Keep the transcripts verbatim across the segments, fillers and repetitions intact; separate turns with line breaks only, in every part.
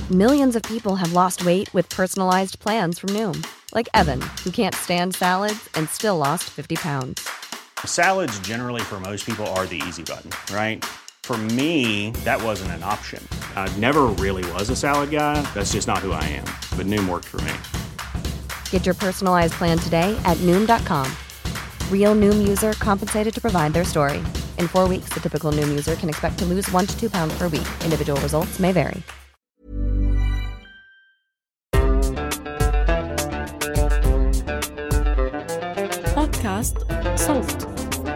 Millions of people have lost weight with personalized plans from Noom. Like Evan, who can't stand salads and still lost fifty pounds.
Salads generally for most people are the easy button, right? For me, that wasn't an option. I never really was a salad guy. That's just not who I am. But Noom worked for me.
Get your personalized plan today at Noom dot com. Real Noom user compensated to provide their story. In four weeks, the typical Noom user can expect to lose one to two pounds per week. Individual results may vary.
بودكاست صوت.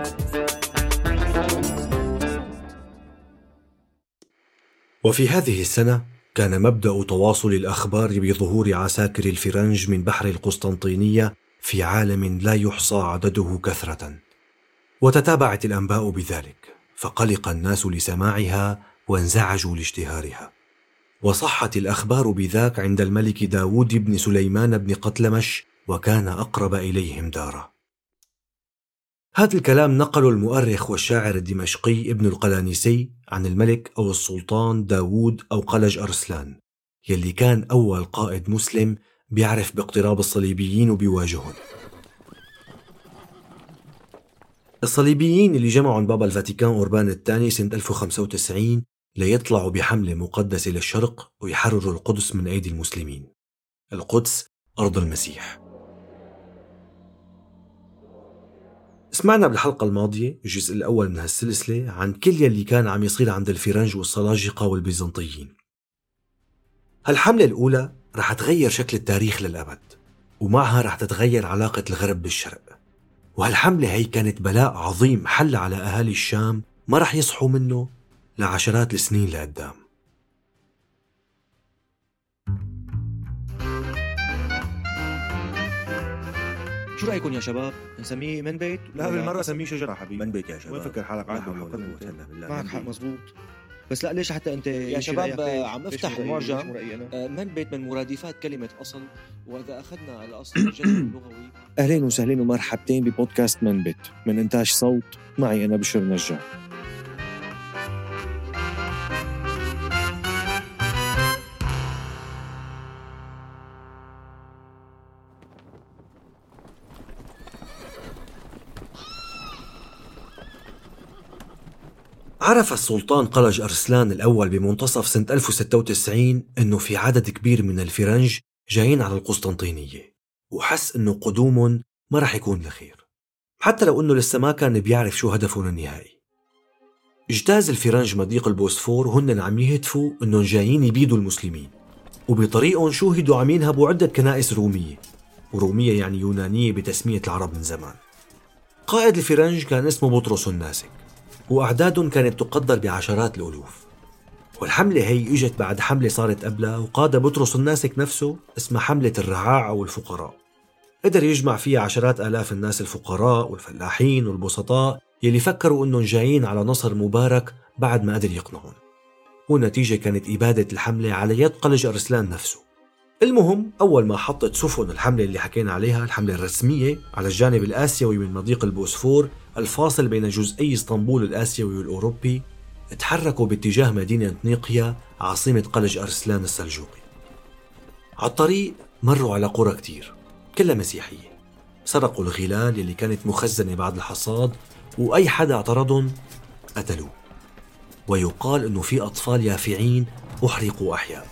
وفي هذه السنة كان مبدأ تواصل الأخبار بظهور عساكر الفرنج من بحر القسطنطينية في عالم لا يحصى عدده كثرة، وتتابعت الأنباء بذلك، فقلق الناس لسماعها وانزعجوا لاشتهارها. وصحت الأخبار بذاك عند الملك داود بن سليمان بن قتلمش، وكان أقرب إليهم دارا. هذا الكلام نقل المؤرخ والشاعر الدمشقي ابن القلانسي عن الملك أو السلطان داود أو قلج أرسلان، يلي كان أول قائد مسلم بيعرف باقتراب الصليبيين وبيواجههم. الصليبيين اللي جمعوا بابا الفاتيكان أوربان الثاني سنة ألف وخمسة وتسعين ليطلعوا بحملة مقدسة للشرق ويحرروا القدس من أيدي المسلمين. القدس أرض المسيح. سمعنا بالحلقة الماضية الجزء الأول من هالسلسلة عن كل يلي كان عم يصير عند الفرنج والسلاجقة والبيزنطيين. هالحملة الأولى رح تغير شكل التاريخ للأبد، ومعها رح تتغير علاقة الغرب بالشرق. وهالحملة هي كانت بلاء عظيم حل على أهالي الشام ما رح يصحوا منه لعشرات السنين لقدام.
شو رأيكم يا شباب؟ نسميه من بيت؟
لا بالمرة سميه شجرة حبيبي.
من بيت يا شباب.
وين فكر حالك
معك
عادل بالله؟
معك حق مزبوط. بس لا ليش حتى انت
يا شباب
عم افتح المعجم من بيت من مرادفات كلمة أصل، وإذا أخذنا الأصل الجذر اللغوي. أهلين وسهلين ومرحبتين ببودكاست من بيت من إنتاج صوت، معي أنا بشر نجار.
عرف السلطان قلج أرسلان الأول بمنتصف سنة ألف وستة وتسعين أنه في عدد كبير من الفرنج جايين على القسطنطينية، وحس أنه قدومهم ما رح يكون لخير، حتى لو أنه لسه ما كان بيعرف شو هدفهم النهائي. اجتاز الفرنج مضيق البوسفور وهن عم يهتفوا أنهم جايين يبيدوا المسلمين، وبطريقهم شوهدوا عم ينهبوا عدة كنائس رومية، ورومية يعني يونانية بتسمية العرب من زمان. قائد الفرنج كان اسمه بطرس الناسك، وأعدادهم كانت تقدر بعشرات الألوف. والحملة هي إجت بعد حملة صارت قبلها وقاد بطرس الناسك نفسه اسمها حملة الرعاع أو الفقراء. قدر يجمع فيها عشرات آلاف الناس الفقراء والفلاحين والبسطاء يلي فكروا أنهم جايين على نصر مبارك بعد ما قدر يقنعهم. والنتيجة كانت إبادة الحملة على يد قلج أرسلان نفسه. المهم أول ما حطت سفن الحملة اللي حكينا عليها، الحملة الرسمية، على الجانب الآسيوي من مضيق البوسفور الفاصل بين جزئي اسطنبول الآسيوي والأوروبي، تحركوا باتجاه مدينة نيقيا عاصمة قلج أرسلان السلجوقي. على الطريق مروا على قرى كتير كلها مسيحية، سرقوا الغلال اللي كانت مخزنة بعد الحصاد، وأي حدا اعترضهم قتلوه. ويقال أنه في أطفال يافعين أحرقوا أحياء.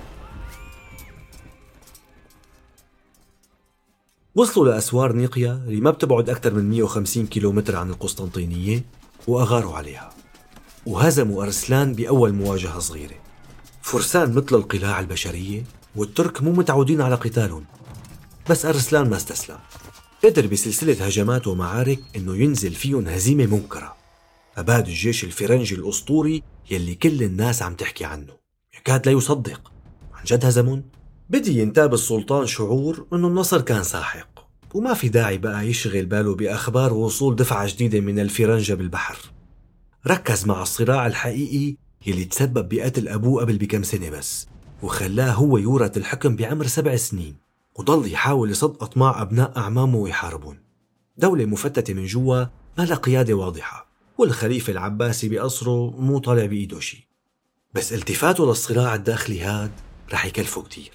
وصلوا لأسوار نيقيا اللي ما بتبعد أكثر من مئة وخمسين كيلومتر عن القسطنطينية، وأغاروا عليها وهزموا أرسلان بأول مواجهة صغيرة. فرسان مثل القلاع البشرية، والترك مو متعودين على قتالهم، بس أرسلان ما استسلم. قدر بسلسلة هجمات ومعارك إنه ينزل فيهم هزيمة منكرة. أباد الجيش الفرنجي الأسطوري يلي كل الناس عم تحكي عنه، يكاد لا يصدق. عن جد هزمون؟ بدي ينتاب السلطان شعور إنه النصر كان ساحق، وما في داعي بقى يشغل باله بأخبار وصول دفعة جديدة من الفرنجة بالبحر. ركز مع الصراع الحقيقي يلي تسبب بقتل أبوه قبل بكم سنة بس، وخلاه هو يورث الحكم بعمر سبع سنين، وضل يحاول يصد أطماع أبناء أعمامه ويحاربون. دولة مفتتة من جوا ما لها قيادة واضحة، والخليفة العباسي بقصره مو طالع بإيده شي. بس التفاته للصراع الداخلي هاد رح يكلفوا كتير.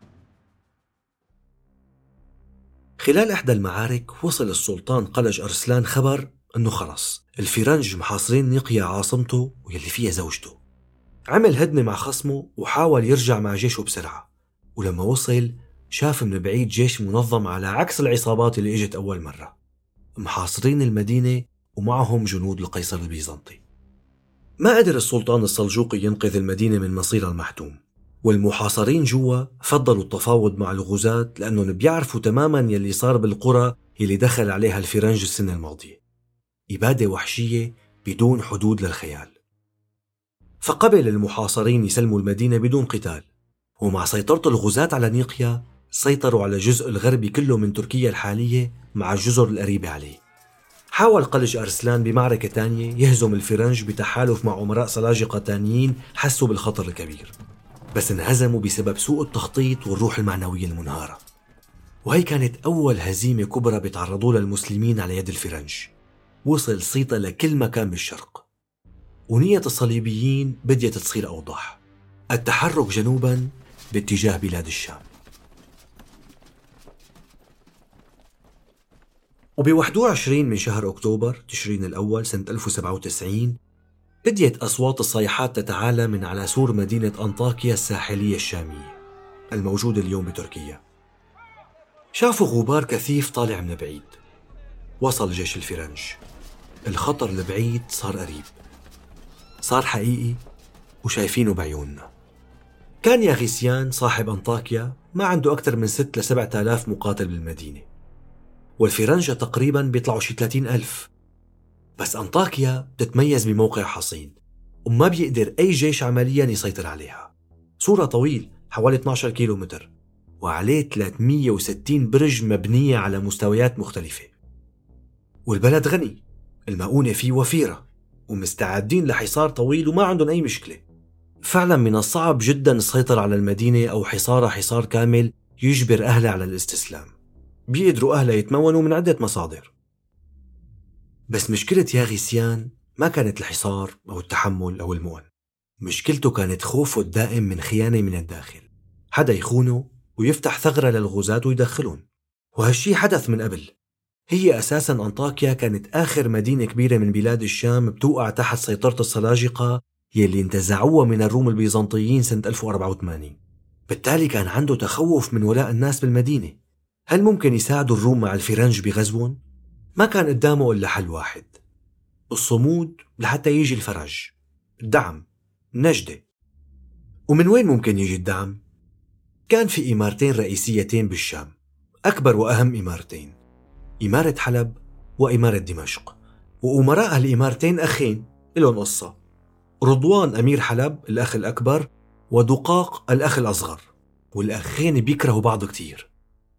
خلال إحدى المعارك وصل السلطان قلج أرسلان خبر أنه خلص الفرنج محاصرين نيقيا عاصمته واللي فيها زوجته. عمل هدنة مع خصمه وحاول يرجع مع جيشه بسرعة، ولما وصل شاف من بعيد جيش منظم على عكس العصابات اللي اجت أول مرة، محاصرين المدينة ومعهم جنود القيصر البيزنطي. ما قدر السلطان السلجوقي ينقذ المدينة من مصيرها المحتوم، والمحاصرين جوا فضلوا التفاوض مع الغزاة لأنهم بيعرفوا تماما يلي صار بالقرى يلي دخل عليها الفرنج السنة الماضية، إبادة وحشية بدون حدود للخيال. فقبل المحاصرين يسلموا المدينة بدون قتال، ومع سيطرة الغزاة على نيقيا سيطروا على الجزء الغربي كله من تركيا الحالية مع الجزر القريبة عليه. حاول قلج أرسلان بمعركة تانية يهزم الفرنج بتحالف مع أمراء سلاجقة تانيين حسوا بالخطر الكبير، بس انهزموا بسبب سوء التخطيط والروح المعنوية المنهارة. وهي كانت أول هزيمة كبرى بيتعرضوا للمسلمين على يد الفرنج. وصل سيطة لكل مكان بالشرق، ونية الصليبيين بدأت تصير أوضح: التحرك جنوبا باتجاه بلاد الشام. وب واحد وعشرين من شهر أكتوبر تشرين الأول سنة ألف وسبعة وتسعين بدأت أصوات الصيحات تتعالى من على سور مدينة أنطاكيا الساحلية الشامية الموجودة اليوم بتركيا. شافوا غبار كثيف طالع من بعيد. وصل جيش الفرنج. الخطر البعيد صار قريب، صار حقيقي وشايفينه بعيوننا. كان ياغيسيان صاحب أنطاكيا ما عنده أكثر من ستة لسبعة آلاف مقاتل بالمدينة، والفرنجة تقريباً بيطلعوا شي ثلاثين ألف. بس أنطاكيا بتتميز بموقع حصين وما بيقدر أي جيش عملياً يسيطر عليها. سورة طويل حوالي اثني عشر كيلو متر، وعليه ثلاثمية وستين برج مبنية على مستويات مختلفة. والبلد غني، المؤونة فيه وفيرة، ومستعدين لحصار طويل وما عندهم أي مشكلة. فعلا من الصعب جدا السيطرة على المدينة أو حصارها حصار كامل يجبر أهلها على الاستسلام. بيقدروا أهلها يتمونوا من عدة مصادر. بس مشكلة ياغيسيان ما كانت الحصار أو التحمل أو المؤن. مشكلته كانت خوفه الدائم من خيانة من الداخل، حدا يخونه ويفتح ثغرة للغزاة ويدخلون. وهالشي حدث من قبل. هي أساساً أنطاكيا كانت آخر مدينة كبيرة من بلاد الشام بتوقع تحت سيطرة السلاجقة يلي انتزعوها من الروم البيزنطيين سنة ألف وأربعة وثمانين. بالتالي كان عنده تخوف من ولاء الناس بالمدينة. هل ممكن يساعدوا الروم مع الفرنج بغزوهم؟ ما كان قدامه إلا حل واحد: الصمود لحتى يجي الفرج، الدعم، النجدة. ومن وين ممكن يجي الدعم؟ كان في إمارتين رئيسيتين بالشام، أكبر وأهم إمارتين: إمارة حلب وإمارة دمشق. وأمراء هالإمارتين أخين إلهم قصة: رضوان أمير حلب الأخ الأكبر، ودقاق الأخ الأصغر، والأخين بيكرهوا بعض كتير.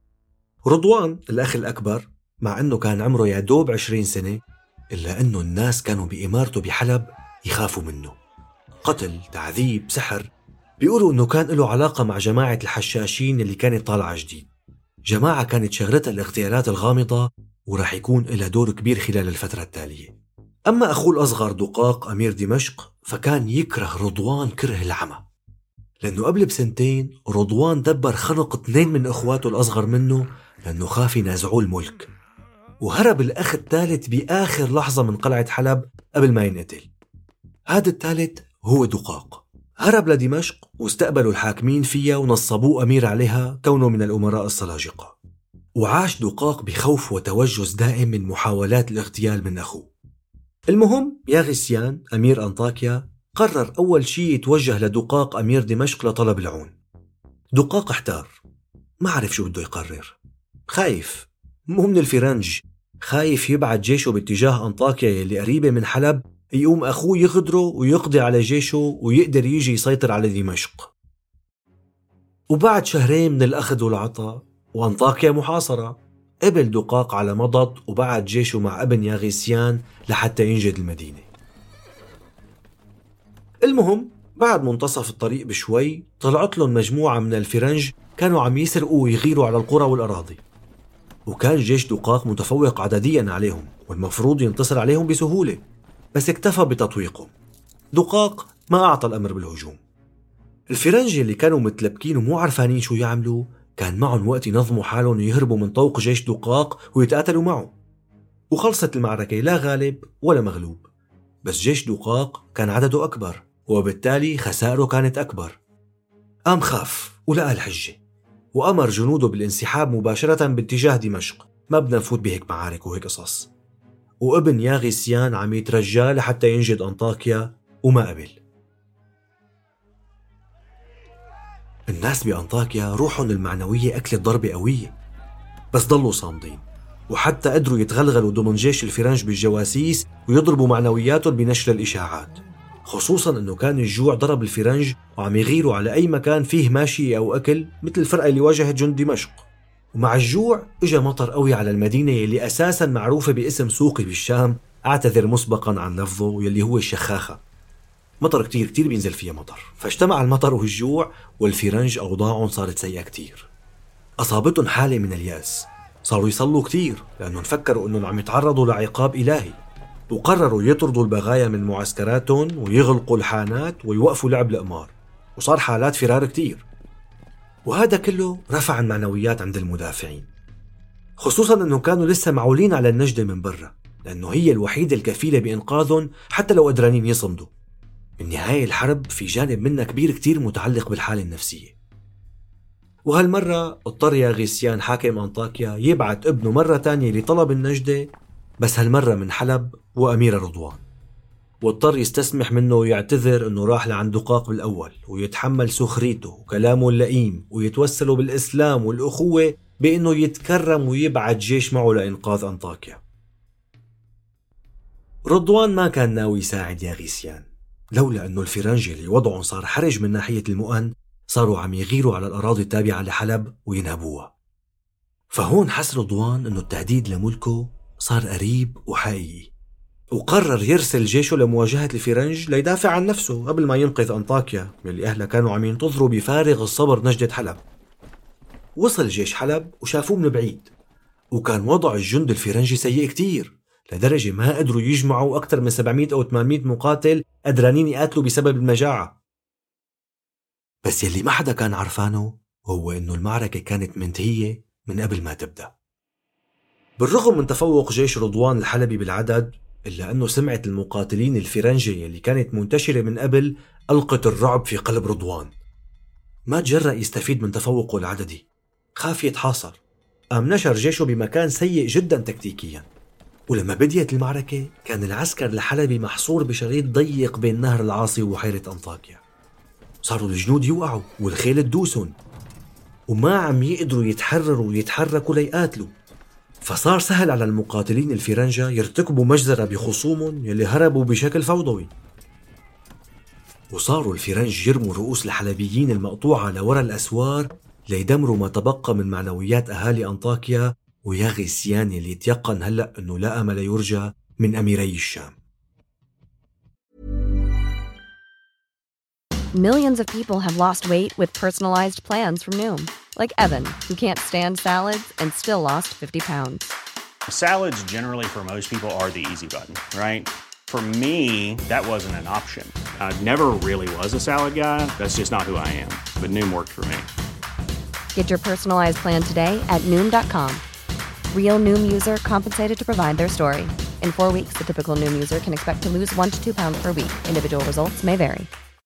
رضوان الأخ الأكبر مع أنه كان عمره يدوب عشرين سنة، إلا أنه الناس كانوا بإمارته بحلب يخافوا منه. قتل، تعذيب، سحر. بيقولوا أنه كان له علاقة مع جماعة الحشاشين اللي كانت طالعة جديد، جماعة كانت شغلتها الاغتيالات الغامضة ورح يكون لها دور كبير خلال الفترة التالية. أما أخوه الأصغر دقاق أمير دمشق فكان يكره رضوان كره العمى، لأنه قبل بسنتين رضوان دبر خنق اثنين من أخواته الأصغر منه لأنه خاف ينازعوه الملك، وهرب الأخ الثالث بآخر لحظة من قلعة حلب قبل ما ينقتل. هذا الثالث هو دقاق. هرب لدمشق واستقبلوا الحاكمين فيها ونصبوه أمير عليها كونه من الأمراء السلاجقة. وعاش دقاق بخوف وتوجس دائم من محاولات الاغتيال من أخوه. المهم ياغيسيان أمير أنطاكيا قرر أول شيء يتوجه لدقاق أمير دمشق لطلب العون. دقاق احتار، ما عرف شو بده يقرر. خايف، مو من الفرنج، خايف يبعت جيشه باتجاه أنطاكيا يلي قريبة من حلب، يقوم أخوه يغدره ويقضي على جيشه ويقدر يجي يسيطر على دمشق. وبعد شهرين من الأخذ والعطاء وأنطاكيا محاصرة، قبل دقاق على مضض وبعت جيشه مع ابن ياغيسيان لحتى ينجد المدينة. المهم بعد منتصف الطريق بشوي طلعت لهم مجموعة من الفرنج كانوا عم يسرقوا ويغيروا على القرى والأراضي، وكان جيش دقاق متفوق عدديا عليهم والمفروض ينتصر عليهم بسهولة، بس اكتفى بتطويقهم. دقاق ما أعطى الأمر بالهجوم. الفرنج اللي كانوا متلبكين ومو عارفانين شو يعملوا كان معهم وقت ينظموا حالهم ويهربوا من طوق جيش دقاق ويتقاتلوا معه. وخلصت المعركة لا غالب ولا مغلوب، بس جيش دقاق كان عدده أكبر وبالتالي خسائره كانت أكبر. قام خاف ولقى الحجة وأمر جنوده بالانسحاب مباشرة باتجاه دمشق. ما بدنا نفوت بهيك معارك وهيك قصص. وابن ياغيسيان عم يترجى لحتى ينجد أنطاكيا وما قبل. الناس بأنطاكيا روحهم المعنوية أكلت ضربة قوية، بس ضلوا صامدين، وحتى قدروا يتغلغلوا ضمن جيش الفرنج بالجواسيس ويضربوا معنوياتهم بنشر الإشاعات، خصوصاً أنه كان الجوع ضرب الفرنج وعم يغيروا على أي مكان فيه ماشي أو أكل، مثل الفرقة اللي واجهت جند دمشق. ومع الجوع اجى مطر قوي على المدينة اللي أساساً معروفة باسم سوقي بالشام، أعتذر مسبقاً عن لفظه، واللي هو الشخاخة. مطر كتير كتير بينزل فيها مطر، فاجتمع المطر والجوع والفرنج أوضاعهم صارت سيئة كتير. أصابتهم حالة من اليأس، صاروا يصلوا كتير لأنهم فكروا أنهم عم يتعرضوا لعقاب إلهي، وقرروا يطردوا البغايا من معسكراتهم ويغلقوا الحانات ويوقفوا لعب القمار، وصار حالات فرار كتير. وهذا كله رفع المعنويات عند المدافعين، خصوصاً أنهم كانوا لسه معولين على النجدة من برا، لأنه هي الوحيدة الكفيلة بإنقاذهم حتى لو قدرانين يصمدوا. بالنهاية الحرب في جانب منها كبير كتير متعلق بالحالة النفسية. وهالمرة اضطر ياغيسيان حاكم أنطاكيا يبعث ابنه مرة تانية لطلب النجدة، بس هالمرة من حلب وأمير رضوان، واضطر يستسمح منه ويعتذر أنه راح لعند دقاق بالأول ويتحمل سخريته وكلامه اللئيم ويتوسلوا بالإسلام والأخوة بأنه يتكرم ويبعث جيش معه لإنقاذ أنطاكيا. رضوان ما كان ناوي يساعد ياغيسيان، لولا أنه الفرنج اللي وضعهم صار حرج من ناحية المؤن صاروا عم يغيروا على الأراضي التابعة لحلب وينهبوها. فهون حس رضوان أنه التهديد لملكه صار قريب وحقيقي، وقرر يرسل جيشه لمواجهة الفرنج ليدافع عن نفسه قبل ما ينقذ أنطاكيا اللي أهلها كانوا عم ينتظروا بفارغ الصبر نجدة حلب. وصل جيش حلب وشافوه من بعيد، وكان وضع الجند الفرنجي سيء كتير لدرجة ما قدروا يجمعوا أكثر من سبعمية أو ثمانمية مقاتل قدرانين يقاتلوا بسبب المجاعة. بس يلي ما حدا كان عرفانه هو إنه المعركة كانت منتهية من قبل ما تبدأ. بالرغم من تفوق جيش رضوان الحلبي بالعدد، إلا أنه سمعة المقاتلين الفرنجية اللي كانت منتشرة من قبل ألقت الرعب في قلب رضوان. ما تجرأ يستفيد من تفوقه العددي، خاف يتحاصر، قام نشر جيشه بمكان سيء جدا تكتيكيا. ولما بديت المعركة كان العسكر الحلبي محصور بشريط ضيق بين نهر العاصي وبحيرة أنطاكيا. صاروا الجنود يوقعوا والخيل تدوسهم، وما عم يقدروا يتحرروا ويتحركوا ليقاتلوا. فصار سهل على المقاتلين الفرنجة يرتكبوا مجزرة بخصومهم يلي هربوا بشكل فوضوي. وصاروا الفرنج يرموا رؤوس الحلبيين المقطوعة لورا الأسوار ليدمروا ما تبقى من معنويات أهالي أنطاكيا وياغيسيان اللي يتيقن هلأ أنه لا أمل يرجى من أميري الشام.
Millions of people have lost weight with personalized plans from Noom, like Evan, who can't stand salads and still lost fifty pounds.
Salads generally for most people are the easy button, right? For me, that wasn't an option. I never really was a salad guy. That's just not who I am. But Noom worked for me.
Get your personalized plan today at Noom dot com. Real Noom user compensated to provide their story. In four weeks, the typical Noom user can expect to lose one to two pounds per week. Individual results may vary.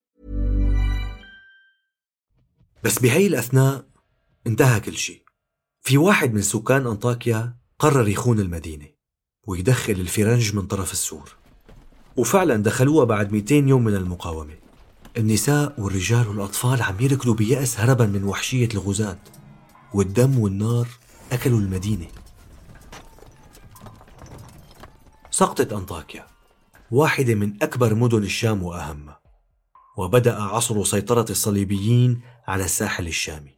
بس بهاي الأثناء انتهى كل شيء. في واحد من سكان أنطاكيا قرر يخون المدينة ويدخل الفرنج من طرف السور، وفعلا دخلوها بعد مئتين يوم من المقاومة. النساء والرجال والأطفال عم يركضوا بيأس هربا من وحشية الغزاة، والدم والنار أكلوا المدينة. سقطت أنطاكيا، واحدة من أكبر مدن الشام وأهمها، وبدأ عصر سيطرة الصليبيين على الساحل الشامي.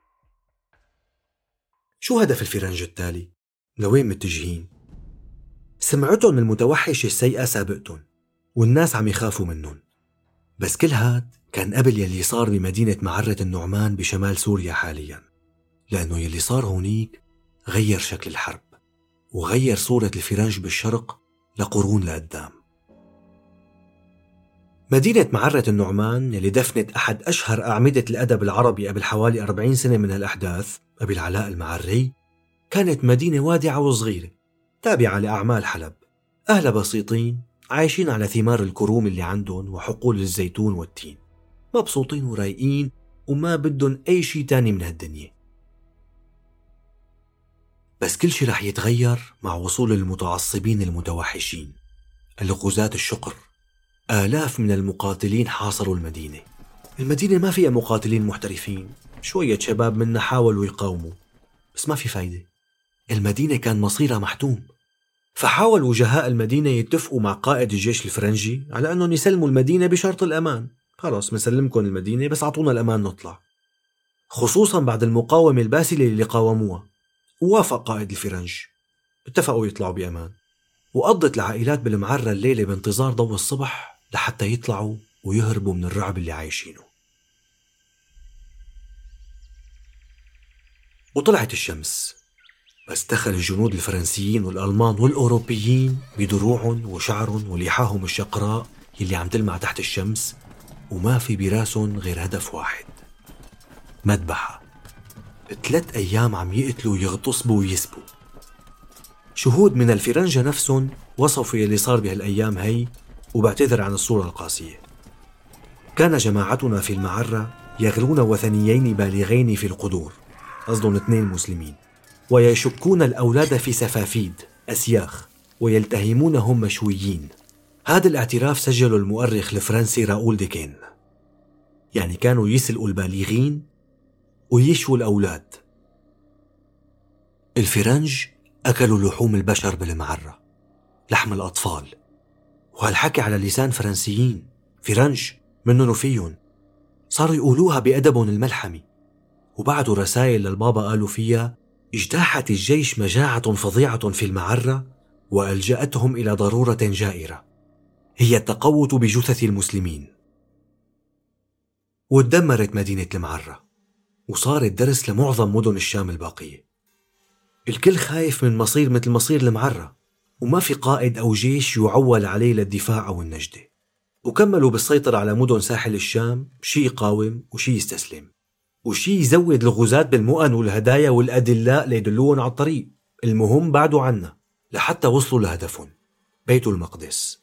شو هدف الفرنج التالي؟ لوين متجهين؟ سمعتهم المتوحشة السيئة سابقتهم، والناس عم يخافوا منهم. بس كل هاد كان قبل يلي صار بمدينة معرة النعمان بشمال سوريا حاليا، لأنه يلي صار هونيك غير شكل الحرب وغير صورة الفرنج بالشرق لقرون لقدام. مدينة معرة النعمان اللي دفنت أحد أشهر أعمدة الأدب العربي قبل حوالي أربعين سنة من هالأحداث، أبي العلاء المعري، كانت مدينة وادعة وصغيرة تابعة لأعمال حلب. أهلها بسيطين عايشين على ثمار الكروم اللي عندهم وحقول الزيتون والتين، مبسوطين ورايقين وما بدهم أي شيء تاني من هالدنيا. بس كل شيء رح يتغير مع وصول المتعصبين المتوحشين، الغزاة الشقر. آلاف من المقاتلين حاصروا المدينة. المدينة ما فيها مقاتلين محترفين، شوية شباب منا حاولوا يقاوموا بس ما في فايدة. المدينة كان مصيرها محتوم، فحاول وجهاء المدينة يتفقوا مع قائد الجيش الفرنجي على أنهم يسلموا المدينة بشرط الأمان. خلاص مسلمكم المدينة بس أعطونا الأمان نطلع، خصوصا بعد المقاومة الباسلة اللي قاوموها. ووافق قائد الفرنج، اتفقوا يطلعوا بأمان. وقضت العائلات بالمعرة الليلة بانتظار ضوء الصبح لحتى يطلعوا ويهربوا من الرعب اللي عايشينه. وطلعت الشمس، بس دخل الجنود الفرنسيين والألمان والأوروبيين بدروعهم وشعرهم ولحاهم الشقراء يلي عم تلمع تحت الشمس، وما في براسهم غير هدف واحد: مذبحة. ثلاث أيام عم يقتلوا ويغتصبوا ويسبوا. شهود من الفرنجة نفسهم وصفوا يلي صار بهالأيام هي، وبعتذر عن الصورة القاسية. كان جماعتنا في المعرة يغلون وثنيين بالغين في القدور، قصدهم اثنين مسلمين، ويشكون الأولاد في سفافيد أسياخ ويلتهمونهم مشويين. هذا الاعتراف سجله المؤرخ الفرنسي راؤول ديكين. يعني كانوا يسلقوا البالغين ويشووا الأولاد. الفرنج أكلوا لحوم البشر بالمعرة، لحم الأطفال، وهالحكي على لسان فرنسيين فرنج منهم وفيهم. صاروا يقولوها بأدبهم الملحمي، وبعدوا رسائل للبابا قالوا فيها: اجتاحت الجيش مجاعة فظيعة في المعرة وألجأتهم إلى ضرورة جائرة، هي التقوت بجثث المسلمين. وتدمرت مدينة المعرة، وصارت درس لمعظم مدن الشام الباقية. الكل خايف من مصير مثل مصير المعرة، وما في قائد أو جيش يعول عليه للدفاع أو النجدة. وكملوا بالسيطرة على مدن ساحل الشام، شي يقاوم وشي يستسلم، وشي يزود الغزاة بالمؤن والهدايا والأدلاء ليدلوهم على الطريق. المهم بعدوا عنا لحتى وصلوا لهدفهم: بيت المقدس.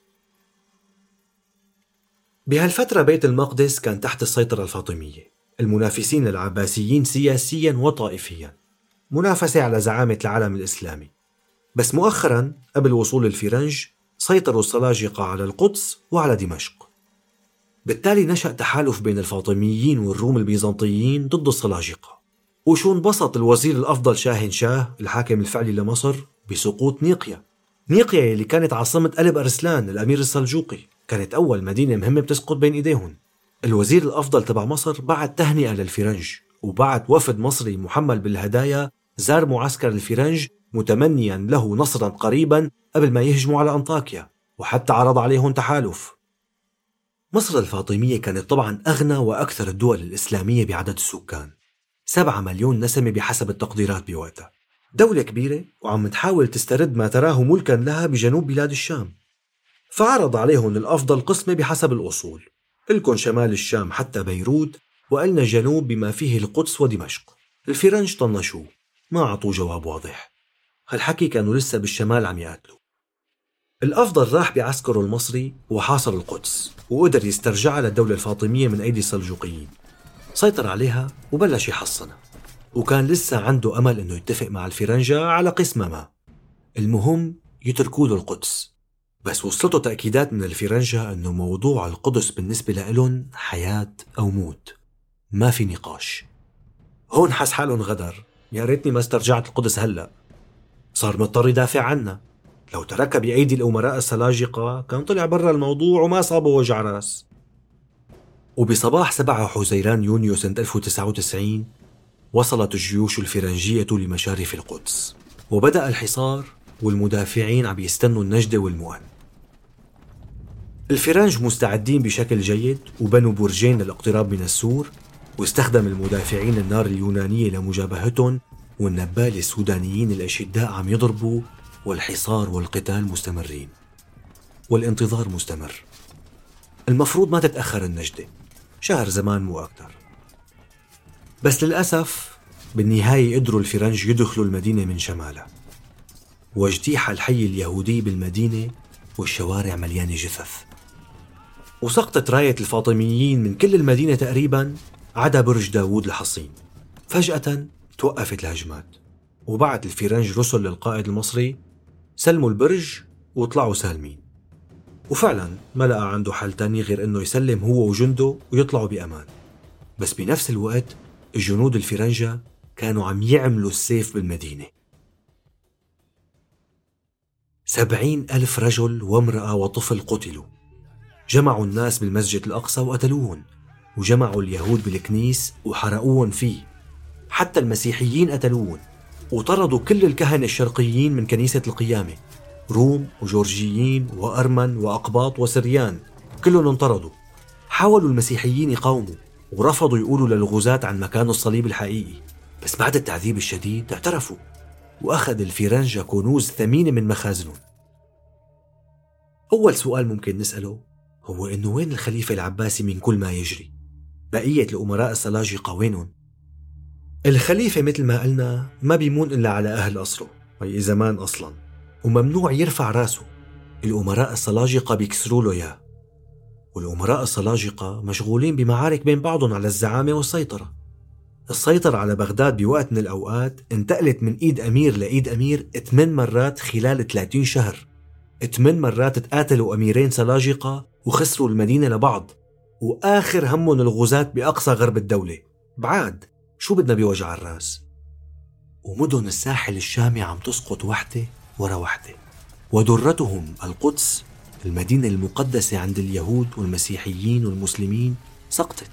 بهالفترة بيت المقدس كان تحت السيطرة الفاطمية، المنافسين العباسيين سياسيا وطائفيا، منافسة على زعامة العالم الإسلامي. بس مؤخرا قبل وصول الفرنج سيطروا السلاجقة على القدس وعلى دمشق. بالتالي نشأ تحالف بين الفاطميين والروم البيزنطيين ضد السلاجقة. وشو انبسط الوزير الأفضل شاهن شاه الحاكم الفعلي لمصر بسقوط نيقيا. نيقيا اللي كانت عاصمة قلب أرسلان الأمير السلجوقي، كانت أول مدينة مهمة بتسقط بين إيديهم. الوزير الأفضل تبع مصر بعت تهنئة للفرنج، وبعت وفد مصري محمل بالهدايا زار معسكر الفرنج متمنيا له نصرا قريبا قبل ما يهجموا على أنطاكيا، وحتى عرض عليهم تحالف. مصر الفاطمية كانت طبعا أغنى وأكثر الدول الإسلامية بعدد السكان، سبعة مليون نسمة بحسب التقديرات بوقتها. دولة كبيرة وعم تحاول تسترد ما تراه ملكا لها بجنوب بلاد الشام. فعرض عليهم الأفضل قسمة بحسب الأصول: إلكن شمال الشام حتى بيروت، وإلنا الجنوب بما فيه القدس ودمشق. الفرنج طنشوه، ما عطوا جواب واضح. هالحكي كانوا لسه بالشمال عم يقاتلوا. الأفضل راح بعسكره المصري وحاصر القدس، وقدر يسترجعها للدولة الفاطمية من أيدي السلجوقيين. سيطر عليها وبلش يحصنها، وكان لسه عنده أمل أنه يتفق مع الفرنجة على قسمة ما. المهم يتركوا له القدس. بس وصلته تأكيدات من الفرنجة أنه موضوع القدس بالنسبة لهم حياة أو موت، ما في نقاش. هون حس حالهم غدر، يا ريتني ما استرجعت القدس هلأ. صار مضطر يدافع عنها، لو تركها بأيدي الأمراء السلاجقة كان طلع برا الموضوع وما صابه وجع راس. وبصباح سبعة حزيران يونيو سنة ألف وتسعة وتسعين وصلت الجيوش الفرنجية لمشارف القدس، وبدأ الحصار والمدافعين عم يستنوا النجدة والمؤن. الفرنج مستعدين بشكل جيد، وبنوا برجين للاقتراب من السور، واستخدم المدافعين النار اليونانية لمجابهتهم، والنبال السودانيين الأشداء عم يضربوا، والحصار والقتال مستمرين، والانتظار مستمر. المفروض ما تتأخر النجدة، شهر زمان مو أكتر. بس للأسف بالنهاية قدروا الفرنج يدخلوا المدينة من شمالها، واجتيح الحي اليهودي بالمدينة والشوارع مليانة جثث، وسقطت راية الفاطميين من كل المدينة تقريبا عدا برج داوود الحصين. فجأة توقفت الهجمات، وبعت الفرنج رسل للقائد المصري سلموا البرج وطلعوا سالمين. وفعلا ما لقى عنده حل تاني غير انه يسلم هو وجنده ويطلعوا بأمان. بس بنفس الوقت الجنود الفرنجة كانوا عم يعملوا السيف بالمدينة. سبعين ألف رجل وامرأة وطفل قتلوا. جمعوا الناس بالمسجد الأقصى وقتلوهم، وجمعوا اليهود بالكنيس وحرقوهم فيه، حتى المسيحيين قتلوهم، وطردوا كل الكهنة الشرقيين من كنيسة القيامة، روم وجورجيين وأرمن وأقباط وسريان، كلهم انطردوا. حاولوا المسيحيين يقاوموا ورفضوا يقولوا للغزاة عن مكان الصليب الحقيقي، بس بعد التعذيب الشديد اعترفوا، وأخذ الفرنجة كنوز ثمينة من مخازنهم. أول سؤال ممكن نسأله هو إنه وين الخليفة العباسي من كل ما يجري؟ بقية الأمراء السلاجقة وينهم؟ الخليفة مثل ما قلنا ما بيمون إلا على أهل قصره، أي زمان أصلا، وممنوع يرفع راسه. الأمراء السلاجقة بيكسروا له إياه، والأمراء السلاجقة مشغولين بمعارك بين بعضهم على الزعامة والسيطرة. السيطرة على بغداد بوقت من الأوقات انتقلت من إيد أمير لإيد أمير ثمان مرات خلال ثلاثين شهر. ثمان مرات تقاتلوا أميرين سلاجقة وخسروا المدينة لبعض، وآخر همهم الغزاة بأقصى غرب الدولة. بعد شو بدنا بوجع الراس؟ ومدن الساحل الشامي عم تسقط وحدة ورا وحدة، ودرتهم القدس المدينة المقدسة عند اليهود والمسيحيين والمسلمين سقطت.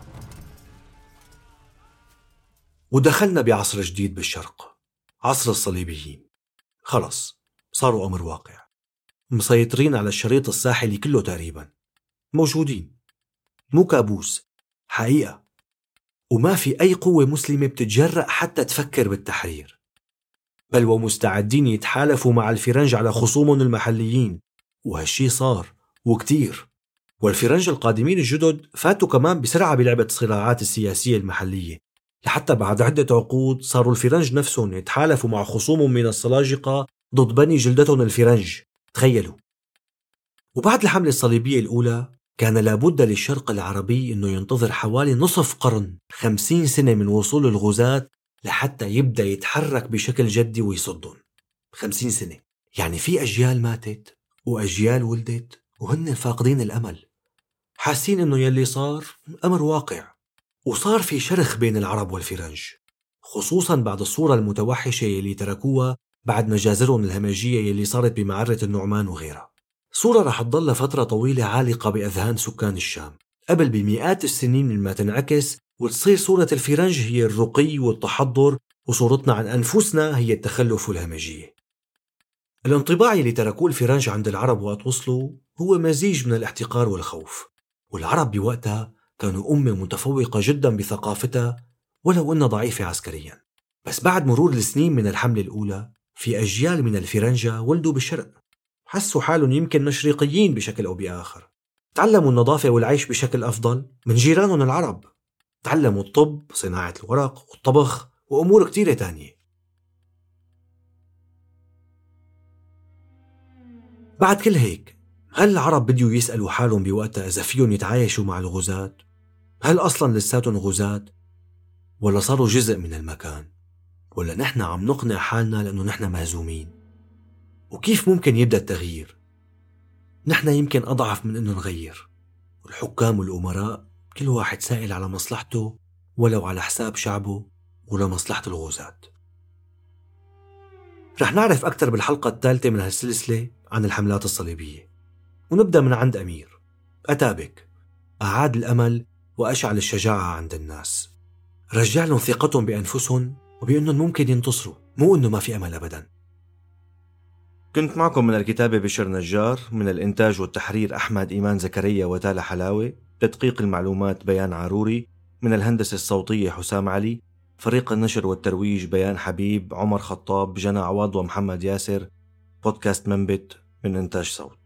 ودخلنا بعصر جديد بالشرق، عصر الصليبيين. خلص صاروا أمر واقع، مسيطرين على الشريط الساحلي كله تقريبا، موجودين، مو كابوس، حقيقة. وما في أي قوة مسلمة بتتجرأ حتى تفكر بالتحرير، بل ومستعدين يتحالفوا مع الفرنج على خصومهم المحليين، وهالشي صار وكتير. والفرنج القادمين الجدد فاتوا كمان بسرعة بلعبة الصراعات السياسية المحلية، لحتى بعد عدة عقود صاروا الفرنج نفسهم يتحالفوا مع خصومهم من السلاجقة ضد بني جلدتهم الفرنج. تخيلوا. وبعد الحملة الصليبية الأولى كان لابد للشرق العربي أنه ينتظر حوالي نصف قرن، خمسين سنة من وصول الغزاة لحتى يبدأ يتحرك بشكل جدي ويصدهم. خمسين سنة، يعني في أجيال ماتت وأجيال ولدت وهن فاقدين الأمل، حاسين أنه يلي صار أمر واقع. وصار في شرخ بين العرب والفرنج، خصوصا بعد الصورة المتوحشة يلي تركوها بعد مجازرهم الهمجية يلي صارت بمعرة النعمان وغيرها. صورة رح تضل فترة طويلة عالقة بأذهان سكان الشام، قبل بمئات السنين من ما تنعكس وتصير صورة الفرنج هي الرقي والتحضر، وصورتنا عن أنفسنا هي التخلف والهمجية. الانطباع اللي تركوه الفرنج عند العرب وقت وصلوا هو مزيج من الاحتقار والخوف. والعرب بوقتها كانوا أمة متفوقة جدا بثقافتها ولو أنها ضعيفة عسكريا. بس بعد مرور السنين من الحملة الأولى في أجيال من الفرنجة ولدوا بالشرق، حسوا حالهم يمكن مشرقيين بشكل أو بآخر، تعلموا النظافة والعيش بشكل أفضل من جيرانهم العرب، تعلموا الطب، صناعة الورق والطبخ وأمور كتيرة تانية. بعد كل هيك، هل العرب بديوا يسألوا حالهم بوقتها إذا فيهم يتعايشوا مع الغزاة؟ هل أصلاً لساتهم غزاة؟ ولا صاروا جزء من المكان؟ ولا نحن عم نقنع حالنا لأنه نحن مهزومين؟ وكيف ممكن يبدأ التغيير؟ نحن يمكن أضعف من أنه نغير، والحكام والأمراء كل واحد سائل على مصلحته ولو على حساب شعبه ولا مصلحة الغزاة. رح نعرف أكثر بالحلقة الثالثة من هالسلسلة عن الحملات الصليبية، ونبدأ من عند أمير أتابك أعاد الأمل وأشعل الشجاعة عند الناس، رجع لهم ثقتهم بأنفسهم وبأنهم ممكن ينتصروا، مو أنه ما في أمل أبدا.
كنت معكم من الكتابة بشر نجار، من الإنتاج والتحرير أحمد إيمان زكريا وتالا حلاوة، تدقيق المعلومات بيان عاروري، من الهندسة الصوتية حسام علي، فريق النشر والترويج بيان حبيب، عمر خطاب، جنى عوض ومحمد ياسر. بودكاست منبت من إنتاج صوت.